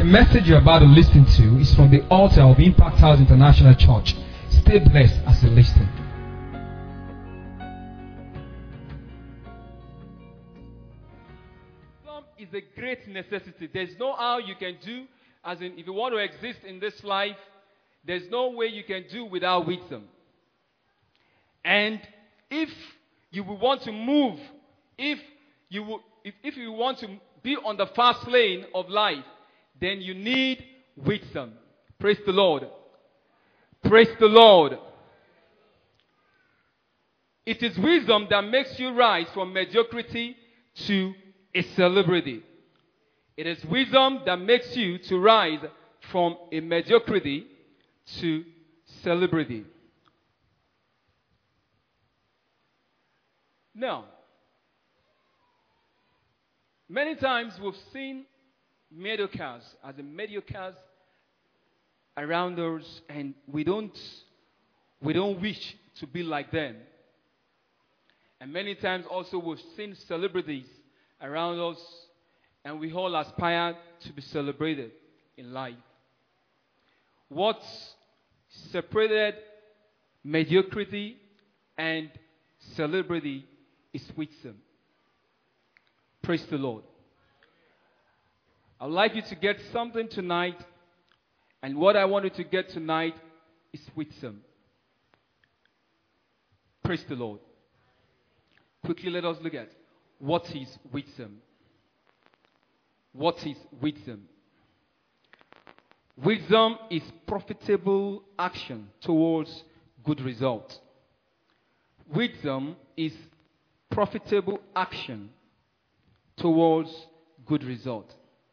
message you're about to listen to is from the altar of Impact House International Church. Stay blessed as you listen. Wisdom is a great necessity. There's no how you can do, as in if you want to exist in this life, there's no way you can do without wisdom. And if you will want to move, if you want to be on the fast lane of life, then you need wisdom. Praise the Lord. Praise the Lord. It is wisdom that makes you rise from mediocrity to a celebrity. It is wisdom that makes you to rise from a mediocrity to celebrity. Now, many times we've seen mediocres around us, and we don't wish to be like them. And many times also we've seen celebrities around us, and we all aspire to be celebrated in life. What separated mediocrity and celebrity is wisdom. Praise the Lord. I'd like you to get something tonight, and what I want you to get tonight is wisdom. Praise the Lord. Quickly, let us look at what is wisdom. What is wisdom? Wisdom is profitable action towards good result. Wisdom is profitable action towards good result.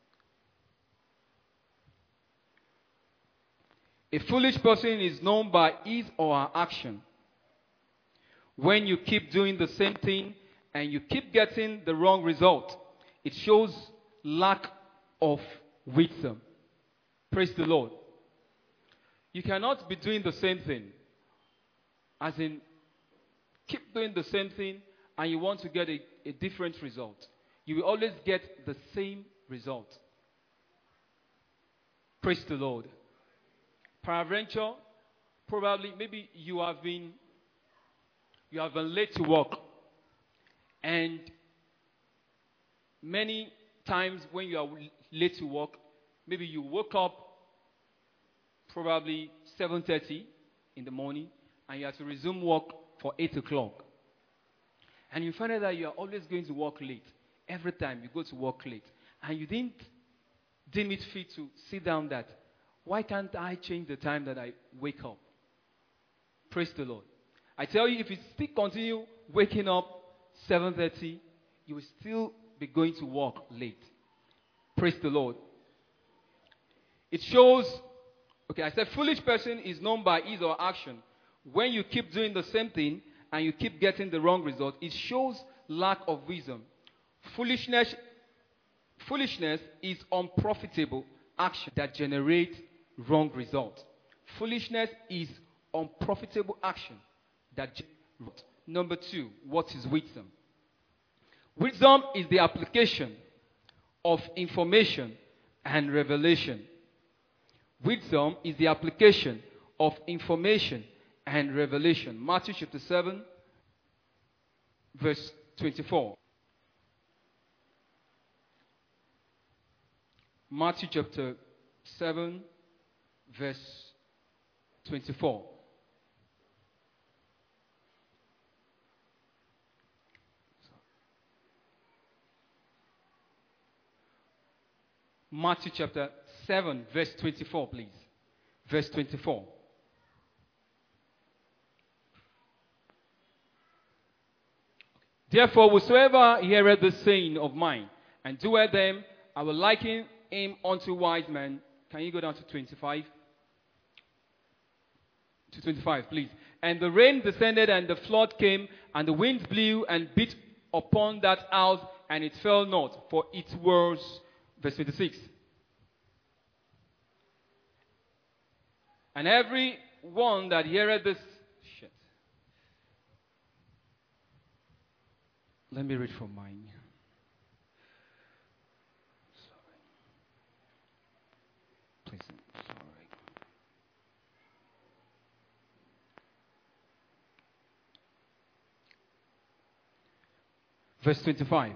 A foolish person is known by his or her action. When you keep doing the same thing and you keep getting the wrong result, it shows lack of wisdom. Praise the Lord. You cannot be doing the same thing. As in, keep doing the same thing and you want to get a different result. You will always get the same result. Praise the Lord. Peradventure, probably, maybe you have been late to work, and many times when you are late to work, maybe you woke up probably 7:30 in the morning, and you have to resume work for 8 o'clock. And you find out that you are always going to work late. Every time you go to work late. And you didn't deem it fit to sit down that, why can't I change the time that I wake up? Praise the Lord. I tell you, if you still continue waking up 7:30, you will still be going to work late. Praise the Lord. It shows, I said foolish person is known by his or her action. When you keep doing the same thing and you keep getting the wrong result, it shows lack of wisdom. Foolishness is unprofitable action that generates wrong results. Foolishness is unprofitable action that generates. Number 2, what is wisdom? Wisdom is the application of information and revelation. Wisdom is the application of information and revelation. Matthew chapter 7, verse 24. Matthew chapter 7, verse 24. Matthew chapter 7, verse 24, please. Verse 24. Therefore, whosoever heareth the saying of mine, and doeth them, I will liken him unto wise men. Can you go down to 25? To 25, please. And the rain descended, and the flood came, and the winds blew and beat upon that house, and it fell not, for it was, verse 26. And every one that heareth this, let me read from mine. Verse 25.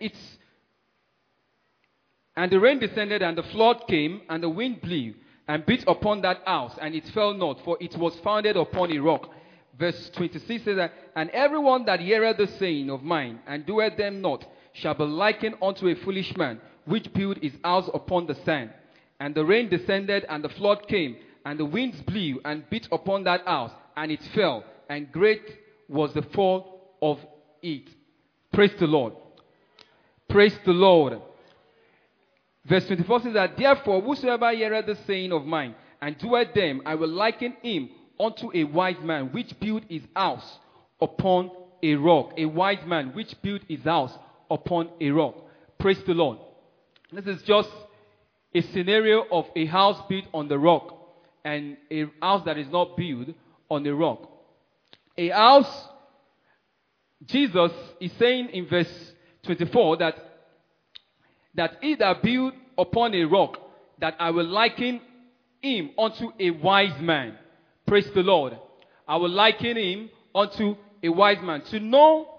And the rain descended, and the flood came, and the wind blew, and beat upon that house, and it fell not, for it was founded upon a rock. Verse 26 says that, and everyone that heareth the saying of mine, and doeth them not, shall be likened unto a foolish man, which built his house upon the sand. And the rain descended, and the flood came, and the winds blew, and beat upon that house, and it fell, and great was the fall of it. Praise the Lord. Praise the Lord. Verse 24 says that, therefore, whosoever heareth the saying of mine, and doeth them, I will liken him unto a wise man, which built his house upon a rock. A wise man, which built his house upon a rock. Praise the Lord. This is just a scenario of a house built on the rock, and a house that is not built on the rock. A house, Jesus is saying in verse 24 that he that build upon a rock, that I will liken him unto a wise man. Praise the Lord. I will liken him unto a wise man. To know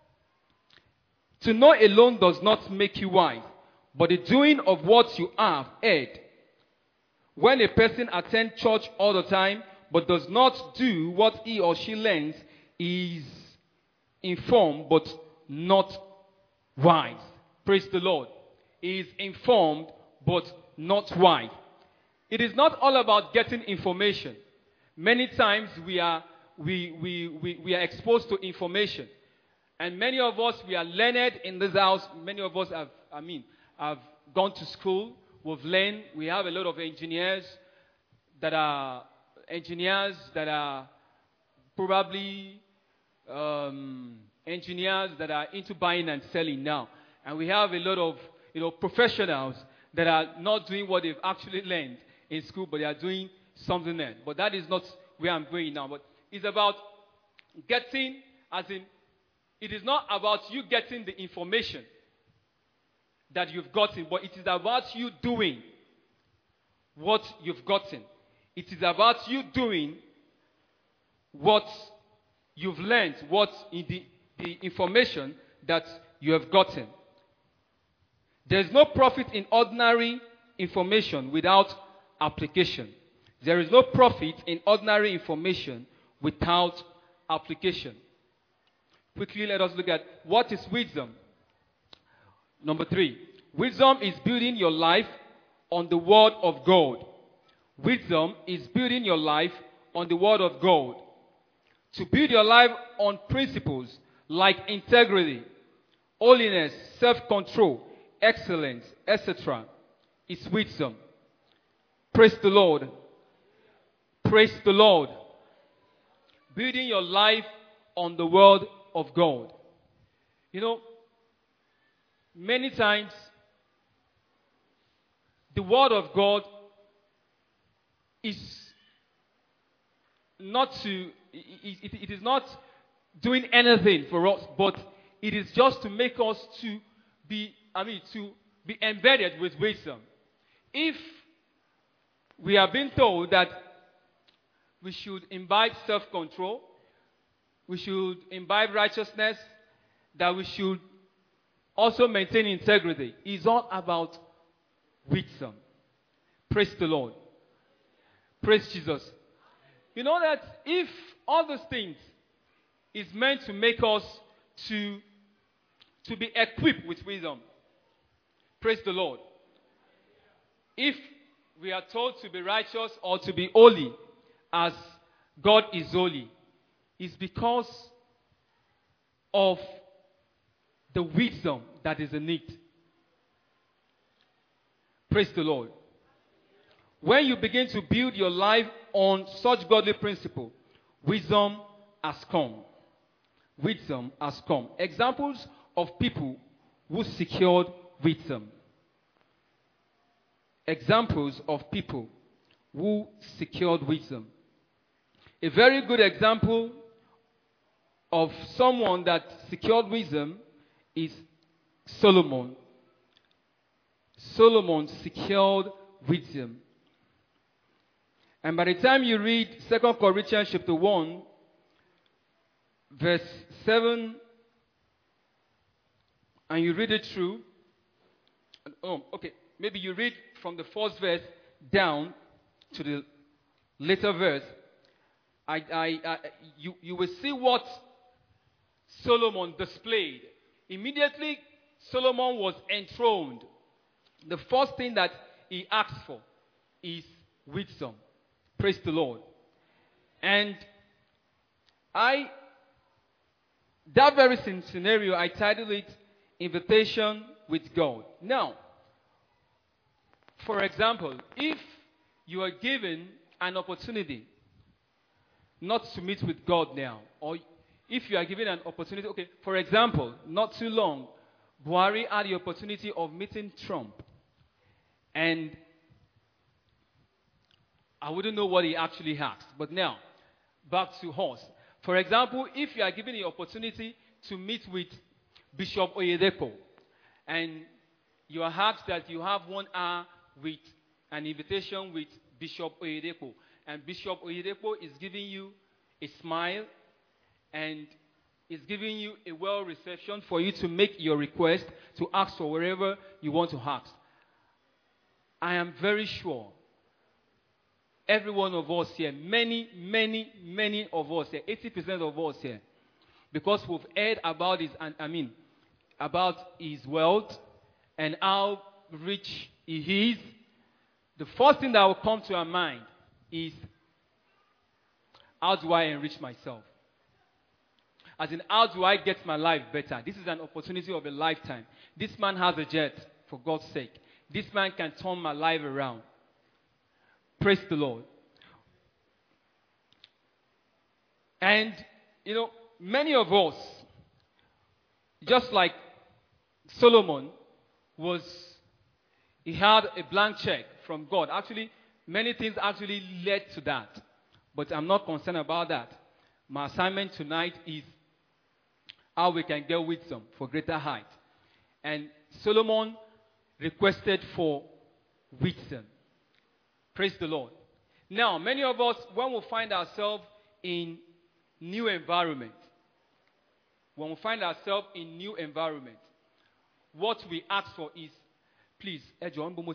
alone does not make you wise, but the doing of what you have heard. When a person attends church all the time, but does not do what he or she learns, is informed but not wise. Praise the Lord. Is informed but not wise. It is not all about getting information. Many times we are exposed to information, and many of us, we are learned in this house. Many of us have gone to school. We've learned. We have a lot of engineers that are probably engineers that are into buying and selling now, and we have a lot of professionals that are not doing what they've actually learned in school, but they are doing something else. But that is not where I'm going now. But it's about getting, it is not about you getting the information that you've gotten, but it is about you doing what you've gotten. It is about you doing what you've learned, what in the information that you have gotten. There is no profit in ordinary information without application. There is no profit in ordinary information without application. Quickly, let us look at what is wisdom. Number 3. Wisdom is building your life on the Word of God. Wisdom is building your life on the Word of God. To build your life on principles like integrity, holiness, self-control, excellence, etc. is wisdom. Praise the Lord. Praise the Lord. Building your life on the Word of God. Many times the Word of God is not it is not doing anything for us, but it is just to make us to be embedded with wisdom. If we have been told that we should imbibe self-control, we should imbibe righteousness, that we should also maintain integrity, it's all about wisdom. Praise the Lord. Praise Jesus. You know that if all those things is meant to make us to be equipped with wisdom, praise the Lord. If we are told to be righteous or to be holy as God is holy, it's because of the wisdom that is in it. Praise the Lord. When you begin to build your life on such godly principle, wisdom has come. Wisdom has come. Examples of people who secured wisdom. Examples of people who secured wisdom. A very good example of someone that secured wisdom is Solomon. Solomon secured wisdom. And by the time you read 2 Corinthians chapter 1, verse 7 and you read it through, maybe you read from the first verse down to the later verse, you will see what Solomon displayed. Immediately, Solomon was enthroned. The first thing that he asked for is wisdom. Praise the Lord. And that very scenario, I titled it Invitation with God. Now, for example, if you are given an opportunity not to meet with God now, or if you are given an opportunity, for example, not too long, Buhari had the opportunity of meeting Trump, and I wouldn't know what he actually asked. But now, back to us. For example, if you are given the opportunity to meet with Bishop Oyedepo, and you are asked that you have 1 hour with an invitation with Bishop Oyedepo, and Bishop Oyedepo is giving you a smile and is giving you a well reception for you to make your request, to ask for wherever you want to ask. I am very sure every one of us here, many of us here, 80% of us here, because we've heard about about his wealth and how rich he is, the first thing that will come to our mind is, how do I enrich myself? As in, how do I get my life better? This is an opportunity of a lifetime. This man has a jet, for God's sake. This man can turn my life around. Praise the Lord. And, many of us, just like Solomon, he had a blank check from God. Actually, many things actually led to that. But I'm not concerned about that. My assignment tonight is how we can get wisdom for greater height. And Solomon requested for wisdom. Praise the Lord. Now, many of us, when we find ourselves in new environment, what we ask for is, please, as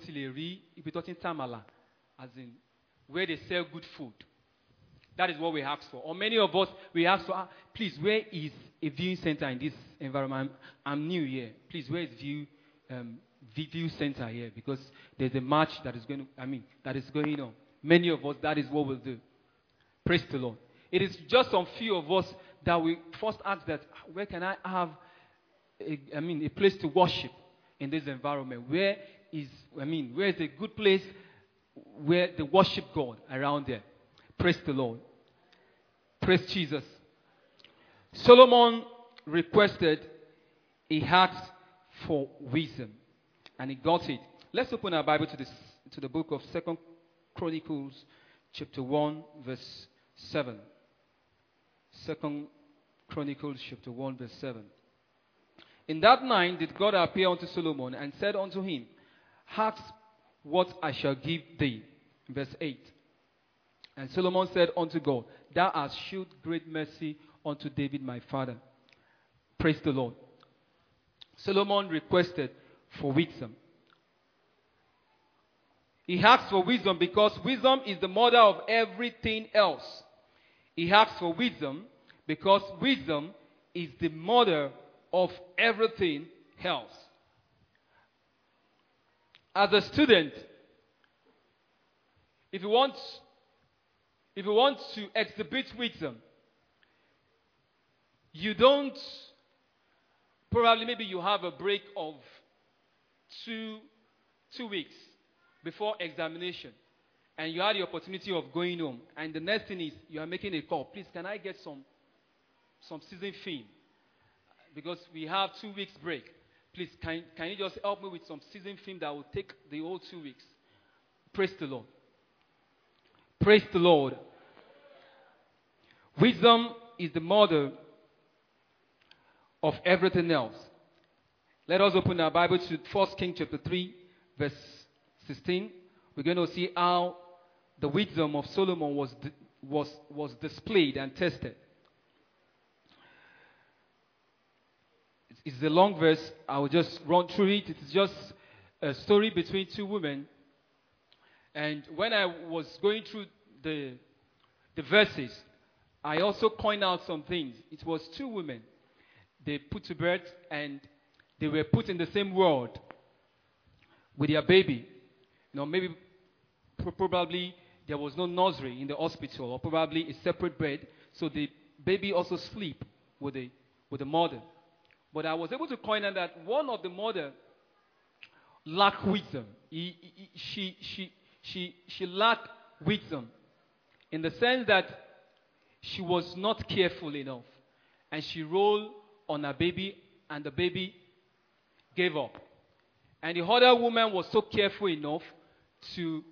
in where they sell good food. That is what we ask for. Or many of us, we ask for, please, where is a viewing center in this environment? I'm new here. Please, where is view center here? Because there's a match that is going on. Many of us, that is what we'll do. Praise the Lord. It is just some few of us that we first ask that, where can I have a place to worship in this environment? Where is a good place where they worship God around there? Praise the Lord. Praise Jesus. Solomon requested, he asked for wisdom, and he got it. Let's open our Bible to the book of 2 Chronicles, chapter 1, verse 7. 2 Chronicles, chapter 1, verse 7. In that night did God appear unto Solomon and said unto him, ask what I shall give thee. Verse 8. And Solomon said unto God, thou hast shewed great mercy unto David my father. Praise the Lord. Solomon requested for wisdom. He asked for wisdom because wisdom is the mother of everything else. He asked for wisdom because wisdom is the mother of everything else. As a student, if you want to exhibit wisdom, you don't, probably maybe you have a break of two weeks before examination, and you had the opportunity of going home, and the next thing is you are making a call. Please, can I get some season film? Because we have 2 weeks break. Please, can you just help me with some season film that will take the whole 2 weeks? Praise the Lord. Praise the Lord. Wisdom is the mother of everything else. Let us open our Bible to 1 Kings chapter 3, verse 16. We're going to see how the wisdom of Solomon was displayed and tested. It It's a long verse. I will just run through it. It is just a story between two women. And when I was going through the verses, I also coined out some things. It was two women. They put to birth and they were put in the same world with their baby. Maybe probably there was no nursery in the hospital, or probably a separate bed, so the baby also sleep with the mother. But I was able to coin out that one of the mother lacked wisdom. She lacked wisdom in the sense that she was not careful enough, and she rolled on her baby, and the baby gave up. And the other woman was so careful enough to,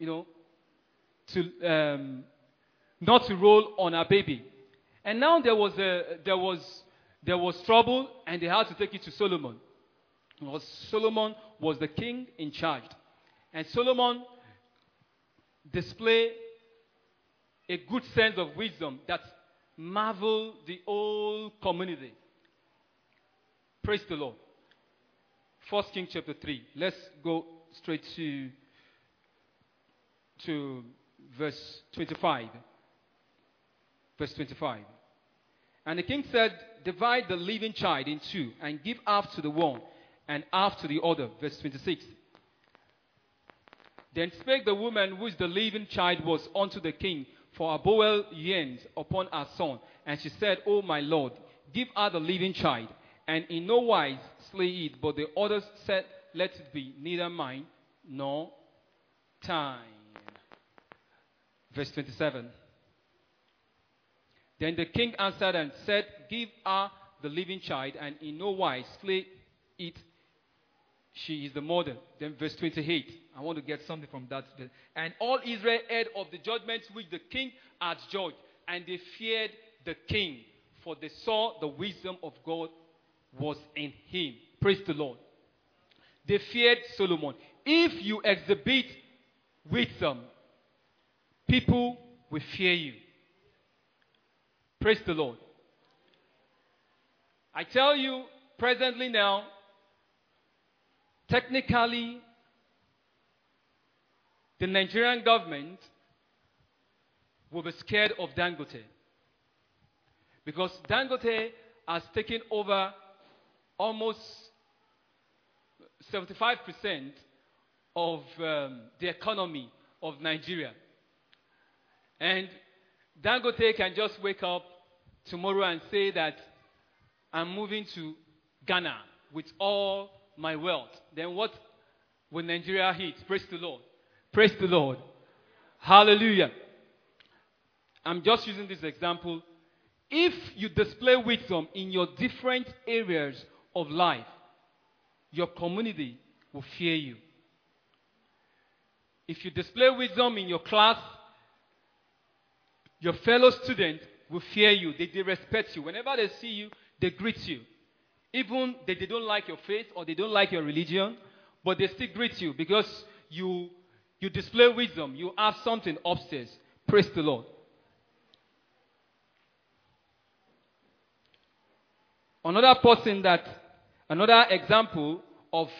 not to roll on her baby. And now there was trouble, and they had to take it to Solomon. Because Solomon was the king in charge. And Solomon displayed a good sense of wisdom that marveled the whole community. Praise the Lord. 1 Kings chapter 3. Let's go straight to verse 25. Verse 25. And the king said, divide the living child in two, and give half to the one, and half to the other. Verse 26. Then spake the woman which the living child was unto the king, for her bowel yearned upon her son. And she said, O my lord, give her the living child, and in no wise slay it. But the others said, let it be neither mine nor thine. Verse 27. Then the king answered and said, give her the living child, and in no wise slay it. She is the mother. Then verse 28. I want to get something from that. And all Israel heard of the judgments which the king had judged, and they feared the king, for they saw the wisdom of God was in him. Praise the Lord. They feared Solomon. If you exhibit wisdom, people will fear you. Praise the Lord. I tell you, presently now, technically, the Nigerian government will be scared of Dangote. Because Dangote has taken over almost 75% of the economy of Nigeria. And Dangote can just wake up tomorrow and say that I'm moving to Ghana with all my wealth. Then what will Nigeria hit? Praise the Lord. Praise the Lord. Hallelujah. I'm just using this example. If you display wisdom in your different areas of life, your community will fear you. If you display wisdom in your class, your fellow students will fear you. They respect you. Whenever they see you, they greet you. Even they don't like your faith or they don't like your religion, but they still greet you because you display wisdom. You have something upstairs. Praise the Lord. Another example of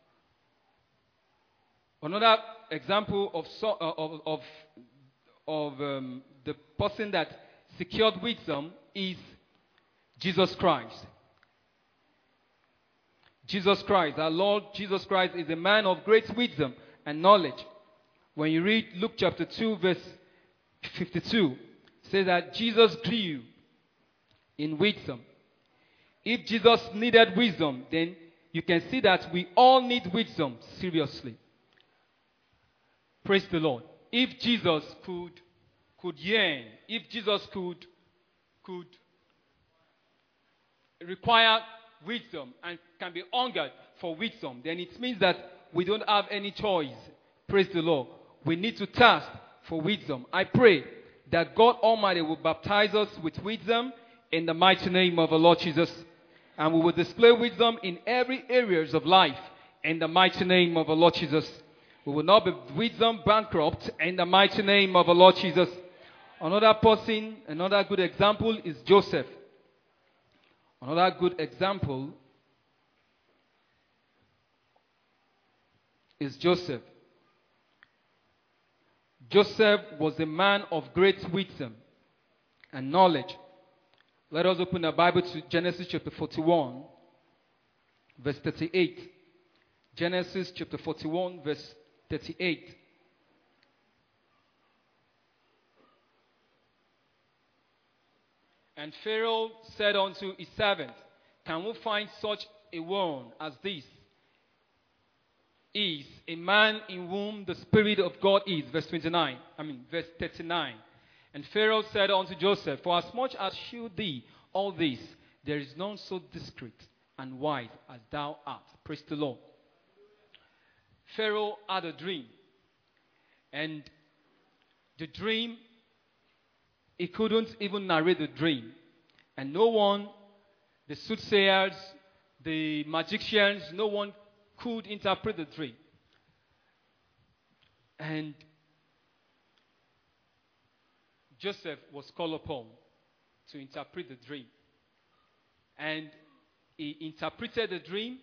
the person that secured wisdom is Jesus Christ. Jesus Christ, our Lord Jesus Christ, is a man of great wisdom and knowledge. When you read Luke chapter 2, verse 52, it says that Jesus grew in wisdom. If Jesus needed wisdom, then you can see that we all need wisdom seriously. Praise the Lord. If Jesus could yearn, if Jesus could require wisdom and can be hungered for wisdom, then it means that we don't have any choice. Praise the Lord. We need to thirst for wisdom. I pray that God Almighty will baptize us with wisdom in the mighty name of the Lord Jesus. And we will display wisdom in every areas of life in the mighty name of the Lord Jesus. We will not be wisdom bankrupt in the mighty name of the Lord Jesus. Another good example is Joseph. Another good example is Joseph. Joseph was a man of great wisdom and knowledge. Let us open the Bible to Genesis chapter 41, verse 38. Genesis chapter 41, verse 38. And Pharaoh said unto his servant, Can we find such a one as this? Is a man in whom the Spirit of God is. Verse 39. And Pharaoh said unto Joseph, For as much as shew thee all this, there is none so discreet and wise as thou art. Praise the Lord. Pharaoh had a dream. And the dream, he couldn't even narrate the dream. And no one, the soothsayers, the magicians, no one could interpret the dream. And Joseph was called upon to interpret the dream. And he interpreted the dream.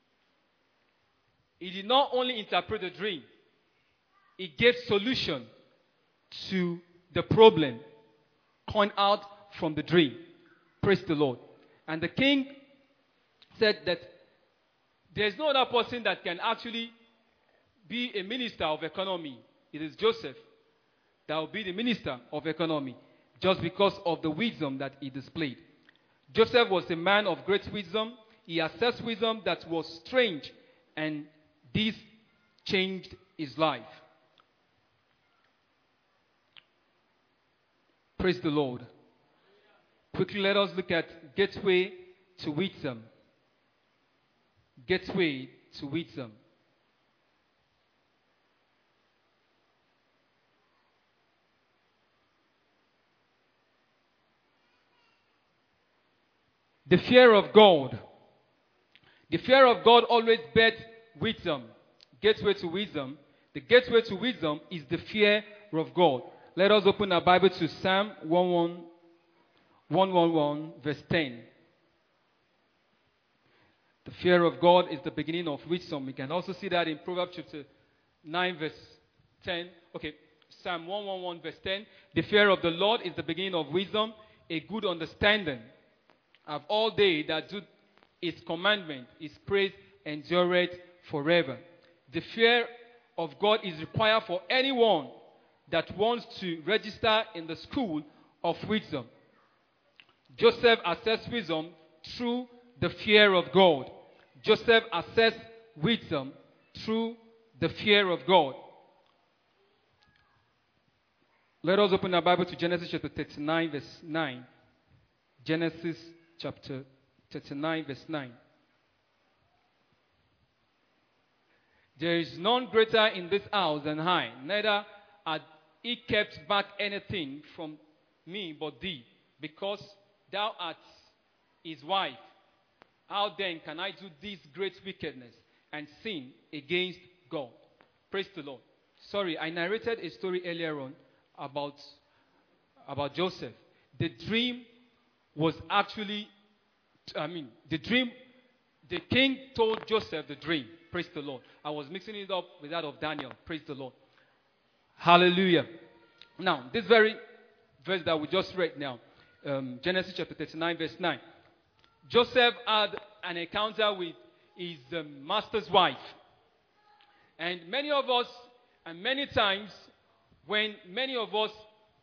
He did not only interpret the dream, he gave solution to the problem coined out from the dream. Praise the Lord. And the king said that there's no other person that can actually be a minister of economy. It is Joseph that will be the minister of economy, just because of the wisdom that he displayed. Joseph was a man of great wisdom. He assessed wisdom that was strange, and this changed his life. Praise the Lord. Quickly, let us look at gateway to wisdom. Gateway to wisdom. The fear of God. The fear of God always bets wisdom. Gateway to wisdom. The gateway to wisdom is the fear of God. Let us open our Bible to Psalm 111, verse 10. The fear of God is the beginning of wisdom. We can also see that in Proverbs chapter 9, verse 10. Okay, Psalm 111, verse 10. The fear of the Lord is the beginning of wisdom, a good understanding. Of all they that do his commandment, his praise endureth forever. The fear of God is required for anyone that wants to register in the school of wisdom. Joseph assessed wisdom through the fear of God. Joseph assessed wisdom through the fear of God. Let us open our Bible to Genesis chapter 39, verse 9. Genesis chapter 39, verse 9. There is none greater in this house than I, neither had he kept back anything from me but thee, because thou art his wife. How then can I do this great wickedness and sin against God? Praise the Lord. Sorry, I narrated a story earlier on about Joseph. The dream was actually, the king told Joseph the dream. Praise the Lord. I was mixing it up with that of Daniel. Praise the Lord. Hallelujah. Now, this very verse that we just read now, Genesis chapter 39, verse 9. Joseph had an encounter with his master's wife. And many of us, and many times, when many of us,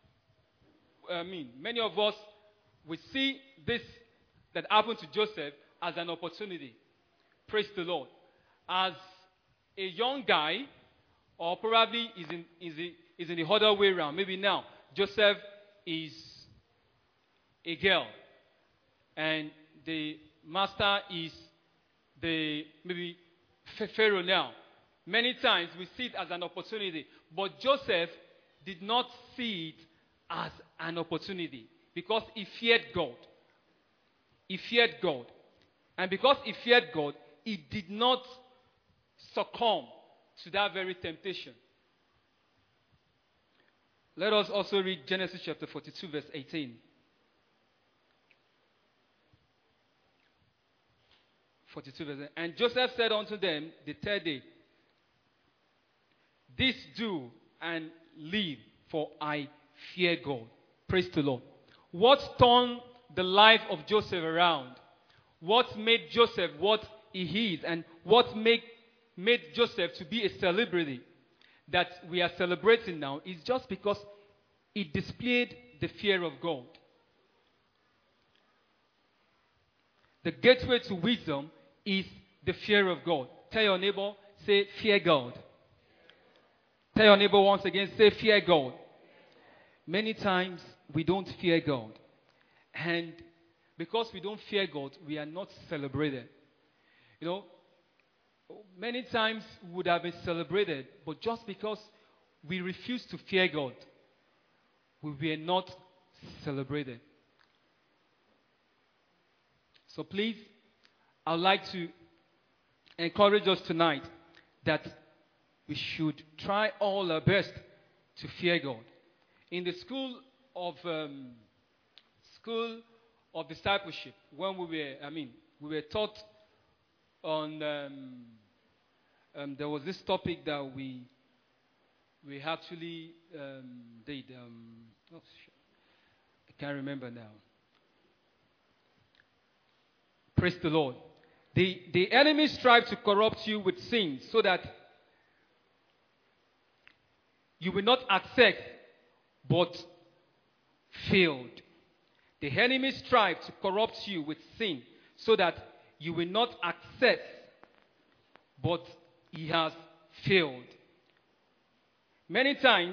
we see this that happened to Joseph as an opportunity. Praise the Lord. As a young guy, or probably is in the other way around. Maybe now, Joseph is a girl, and the master is maybe Pharaoh now. Many times we see it as an opportunity, but Joseph did not see it as an opportunity because he feared God. He feared God. And because he feared God, he did not succumb to that very temptation. Let us also read Genesis chapter 42, verse 18. 42 verse 18. And Joseph said unto them the third day, This do and live, for I fear God. Praise the Lord. What turned the life of Joseph around? What made Joseph what he is? And what made Joseph to be a celebrity that we are celebrating now is just because he displayed the fear of God. The gateway to wisdom is the fear of God. Tell your neighbor, say, fear God. Tell your neighbor once again, say, fear God. Many times we don't fear God. And because we don't fear God, we are not celebrated. You know, many times we would have been celebrated, but just because we refuse to fear God, we were not celebrated. So please, I would like to encourage us tonight that we should try all our best to fear God. In the school of discipleship, when we were taught on. There was this topic that we actually did. I can't remember now. Praise the Lord. The enemy strives to corrupt you with sin so that you will not accept but failed. The enemy strives to corrupt you with sin so that you will not accept but he has failed. Many times,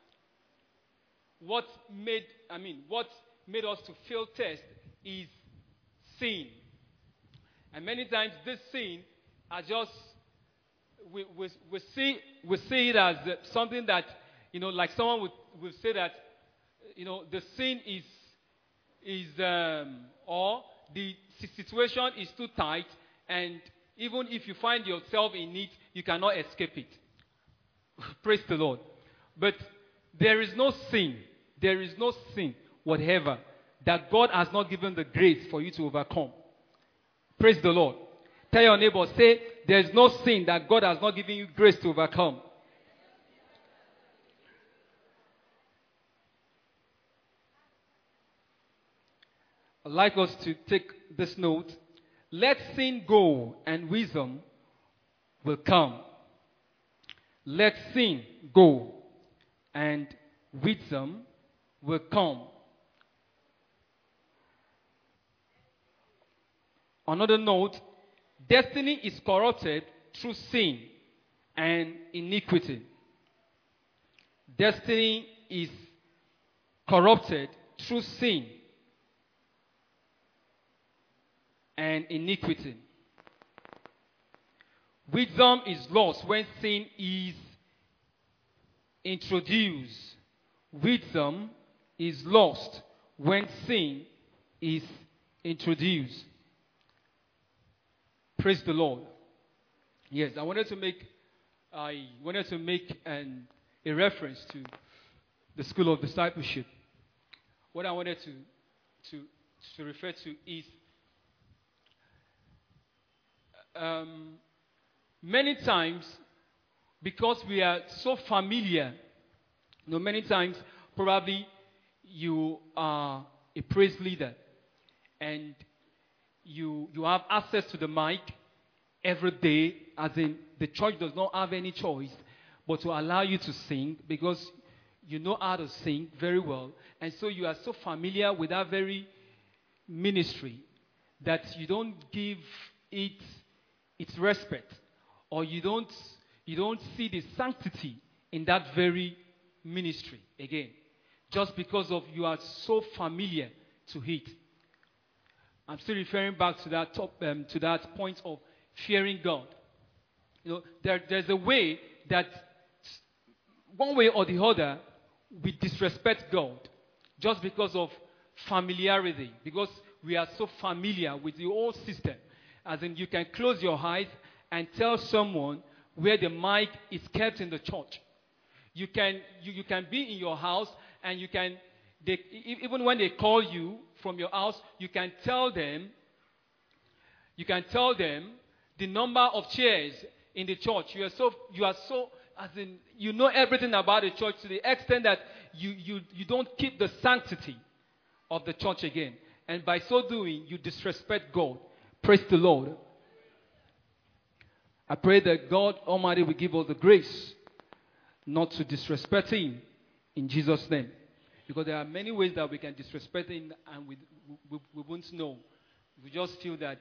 what made us to fail test is sin. And many times this sin are just, we see it as something that, like someone would say that, the sin or the situation is too tight, and even if you find yourself in it, you cannot escape it. Praise the Lord. But there is no sin, whatever, that God has not given the grace for you to overcome. Praise the Lord. Tell your neighbor, say, there is no sin that God has not given you grace to overcome. I'd like us to take this note. Let sin go and wisdom will come. Let sin go and wisdom will come. Another note, destiny is corrupted through sin and iniquity. Destiny is corrupted through sin and iniquity. Wisdom is lost when sin is introduced. Wisdom is lost when sin is introduced. Praise the Lord. Yes, I wanted to make a reference to the school of discipleship. What I wanted to refer to is many times, because we are so familiar, many times probably you are a praise leader and you have access to the mic every day, as in the church does not have any choice but to allow you to sing because you know how to sing very well, and so you are so familiar with that very ministry that you don't give it its respect, or you don't see the sanctity in that very ministry again, just because of you are so familiar to it. I'm still referring back to that point of fearing God. There's a way that one way or the other we disrespect God just because of familiarity, because we are so familiar with the old system. As in, you can close your eyes and tell someone where the mic is kept in the church. You can be in your house and even when they call you from your house, you can tell them the number of chairs in the church. You are so as in, you know everything about the church to the extent that you don't keep the sanctity of the church again. And by so doing, you disrespect God. Praise the Lord. I pray that God Almighty will give us the grace not to disrespect Him in Jesus' name. Because there are many ways that we can disrespect Him and we won't know. We just feel that,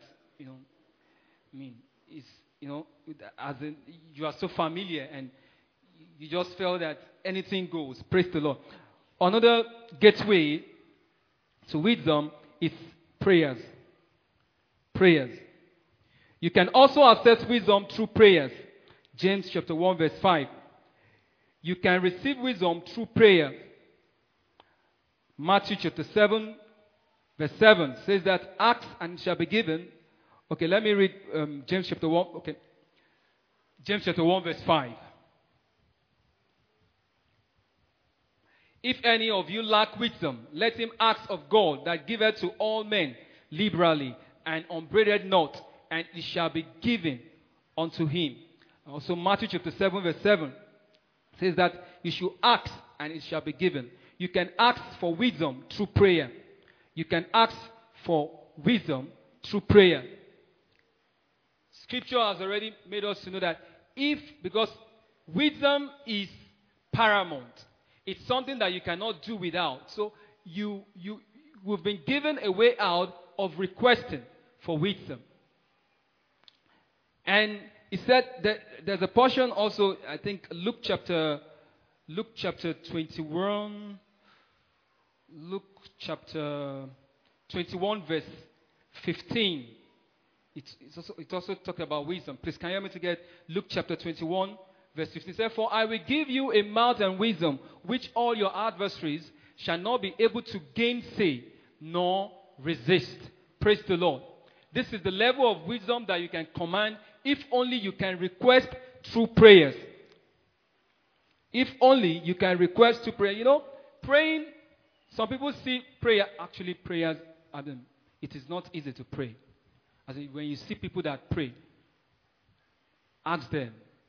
it's, as in, you are so familiar and you just feel that anything goes. Praise the Lord. Another gateway to wisdom is prayers. Prayers. You can also access wisdom through prayers. James chapter 1 verse 5. You can receive wisdom through prayer. Matthew chapter 7 verse 7 says that ask and it shall be given. Okay, let me read James chapter 1. Okay. James chapter 1 verse 5. If any of you lack wisdom, let him ask of God that giveth to all men liberally and upbraideth not, and it shall be given unto him. Also Matthew chapter 7 verse 7 says that you should ask and it shall be given. You can ask for wisdom through prayer. You can ask for wisdom through prayer. Scripture has already made us to know that because wisdom is paramount. It's something that you cannot do without. So we've been given a way out of requesting for wisdom. And he said that there's a portion also, I think Luke chapter 21, Luke chapter 21 verse 15. It also talked about wisdom. Please, can you help me to get Luke chapter 21 verse 15? It says, for I will give you a mouth and wisdom, which all your adversaries shall not be able to gainsay, nor resist. Praise the Lord. This is the level of wisdom that you can command if only you can request through prayers. If only you can request through prayer. Praying, some people see prayer, actually prayers, it is not easy to pray. As in, when you see people that pray, ask them.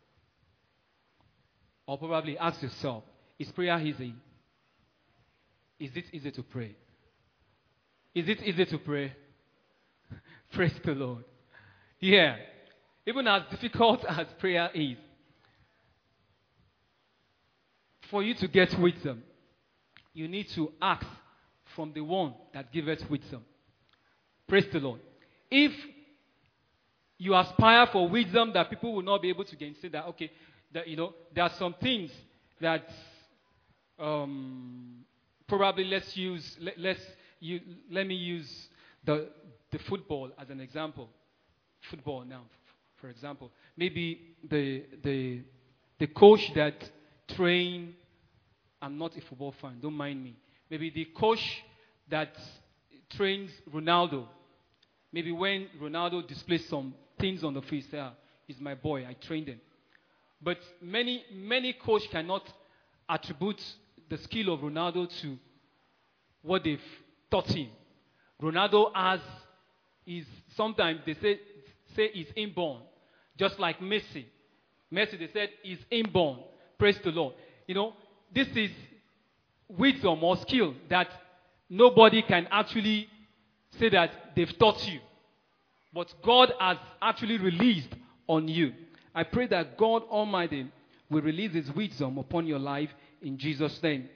Or probably ask yourself, is prayer easy? Is it easy to pray? Is it easy to pray? Praise the Lord. Yeah. Even as difficult as prayer is, for you to get wisdom, you need to ask from the one that giveth wisdom. Praise the Lord. If you aspire for wisdom that people will not be able to gainsay, that okay, that there are some things that probably let me use the football as an example. Football now, for example, maybe the coach that train. I'm not a football fan. Don't mind me. Maybe the coach that trains Ronaldo. Maybe when Ronaldo displays some things on the field, say, he's my boy, I trained him. But many coaches cannot attribute the skill of Ronaldo to what they've taught him. Ronaldo sometimes they say he's inborn, just like Messi. Messi, they said, is inborn. Praise the Lord. This is wisdom or skill that nobody can actually say that they've taught you. But God has actually released on you. I pray that God Almighty will release His wisdom upon your life in Jesus' name.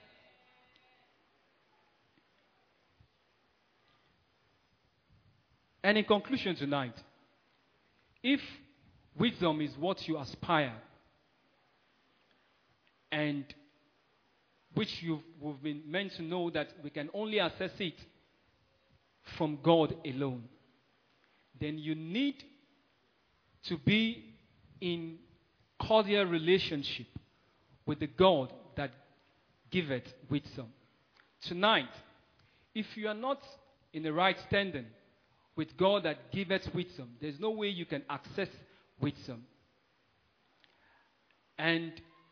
And in conclusion tonight, if wisdom is what you aspire, and which we've been meant to know that we can only access it from God alone, then you need to be in cordial relationship with the God that giveth wisdom. Tonight, if you are not in the right standing with God that giveth wisdom, there's no way you can access wisdom. And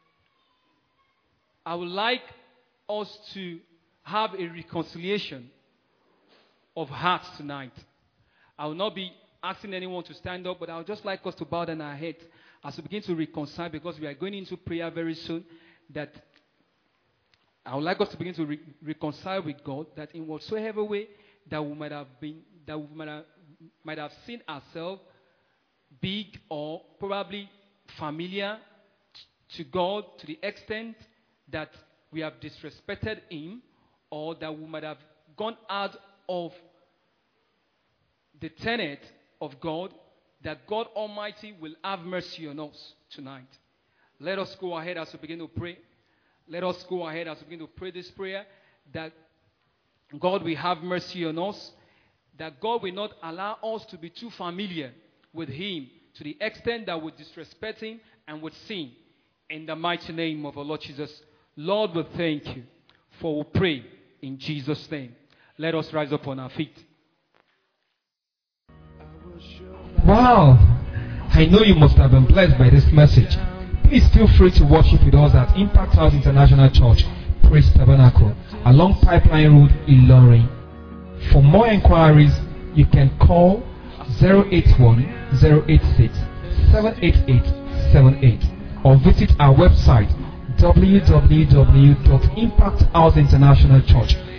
I would like us to have a reconciliation of hearts tonight. I will not be asking anyone to stand up, but I would just like us to bow down our heads as we begin to reconcile, because we are going into prayer very soon. That I would like us to begin to reconcile with God, that in whatsoever way that we might have seen ourselves big or probably familiar to God, to the extent that we have disrespected Him, or that we might have gone out of the tenet of God, that God Almighty will have mercy on us tonight. Let us go ahead as we begin to pray. Let us go ahead as we begin to pray this prayer, that God will have mercy on us, that God will not allow us to be too familiar with Him to the extent that we disrespect Him and would sin. In the mighty name of our Lord Jesus. Lord, we thank you, for we pray in Jesus' name. Let us rise up on our feet. Wow! I know you must have been blessed by this message. Please feel free to worship with us at Impact House International Church, Praise Tabernacle, along Pipeline Road, Ilorin. For more inquiries, you can call 081-086-78878 or visit our website www.impacthouseinternationalchurch.com.